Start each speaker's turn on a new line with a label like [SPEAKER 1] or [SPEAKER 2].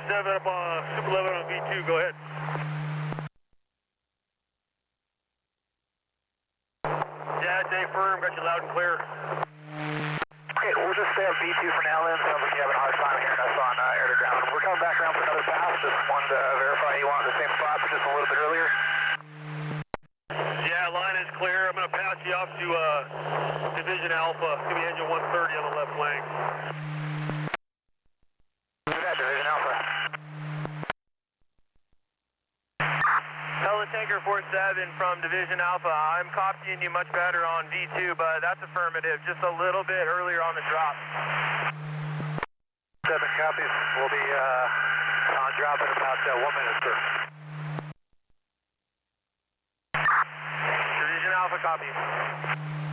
[SPEAKER 1] 7 up on Super 11 on V2, go ahead. Yeah, Dave firm, got you loud and clear.
[SPEAKER 2] Okay, we'll just stay up V2 for now then. Sounds like you're having a hard time hearing us on air to ground. We're coming back around for another pass. Just wanted to verify you want the same spot, but just a little bit earlier.
[SPEAKER 1] Yeah, line is clear. I'm going to pass you off to Division Alpha. It's going to be engine 130 on the left flank.
[SPEAKER 2] Do that, Division Alpha.
[SPEAKER 3] Hello, Tanker 47 from Division Alpha. I'm copying you much better on V2, but that's affirmative. Just a little bit earlier on the drop.
[SPEAKER 2] 7 copies. We'll be on drop in about 1 minute, sir.
[SPEAKER 3] Division Alpha copies.